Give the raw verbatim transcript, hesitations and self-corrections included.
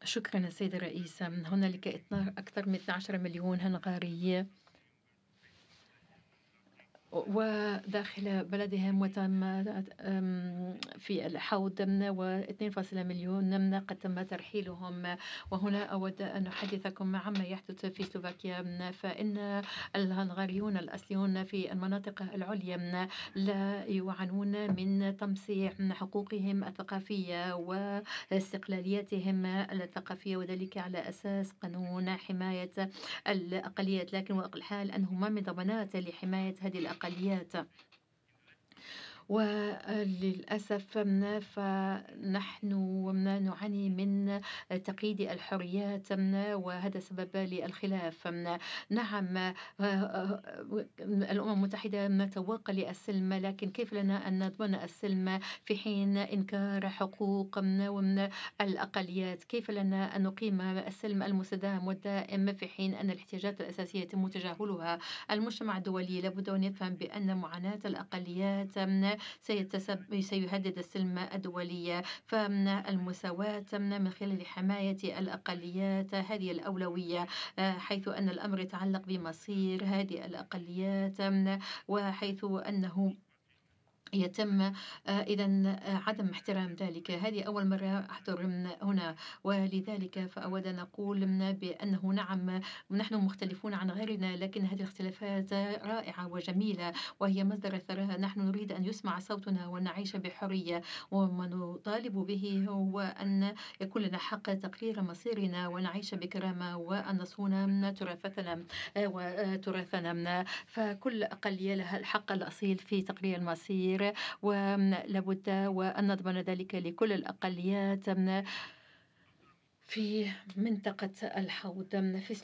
شكرا السيد الرئيس. هنالك اثنا- أكثر من اثني عشر مليون هنغاري وداخل بلدهم، وتم أم، في الحوض و2 مليون قد تم ترحيلهم. وهنا أود أن أحدثكم عما يحدث في سلوفاكيا، فإن الهنغاريون الأصليون في المناطق العليا لا يعانون من تمصيع حقوقهم الثقافية واستقلاليتهم الثقافية، وذلك على أساس قانون حماية الأقليات. لكن واقع الحال أنه ما من ضمانات لحماية هذه الأقليات، وللأسف فنحن نعاني من تقييد الحريات، وهذا سبب للخلاف. نعم، الأمم المتحدة تتوق للسلم، لكن كيف لنا أن نضمن السلم في حين إنكار حقوق الأقليات؟ كيف لنا أن نقيم السلم المستدام والدائم في حين أن الاحتياجات الأساسية يتم تجاهلها؟ المجتمع الدولي لابد أن يفهم بأن معاناة الأقليات سيتسب... سيهدد السلم الدولي، فالمساواة من خلال حماية الأقليات هذه الأولوية، حيث أن الأمر يتعلق بمصير هذه الأقليات، وحيث أنه يتم إذا عدم احترام ذلك. هذه أول مرة أحضر هنا، ولذلك فأود أن أقول بأنه نعم نحن مختلفون عن غيرنا، لكن هذه الاختلافات رائعة وجميلة وهي مصدر الثراء. نحن نريد أن يسمع صوتنا ونعيش بحرية، وما نطالب به هو أن يكون لنا حق تقرير مصيرنا ونعيش بكرامة، وأن نصون تراثنا وتراثنا. فكل أقلية لها الحق الأصيل في تقرير المصير، ولابد وأن نضمن ذلك لكل الأقليات في منطقة الحوض في